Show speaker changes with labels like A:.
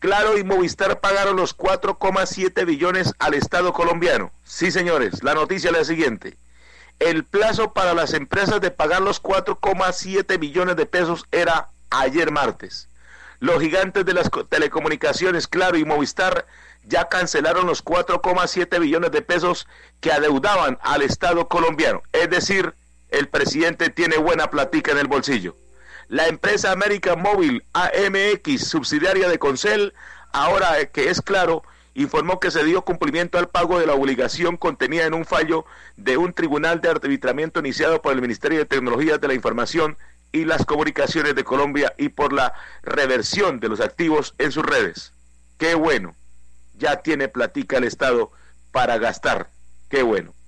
A: Claro y Movistar pagaron los 4,7 billones al Estado colombiano. Sí, señores, la noticia es la siguiente. El plazo para las empresas de pagar los 4,7 billones de pesos era ayer martes. Los gigantes de las telecomunicaciones, Claro y Movistar, ya cancelaron los 4,7 billones de pesos que adeudaban al Estado colombiano. Es decir, el presidente tiene buena platica en el bolsillo. La empresa América Móvil AMX, subsidiaria de Concel, ahora que es Claro, informó que se dio cumplimiento al pago de la obligación contenida en un fallo de un tribunal de arbitramiento iniciado por el Ministerio de Tecnologías de la Información y las Comunicaciones de Colombia y por la reversión de los activos en sus redes. ¡Qué bueno! Ya tiene platica el Estado para gastar. ¡Qué bueno!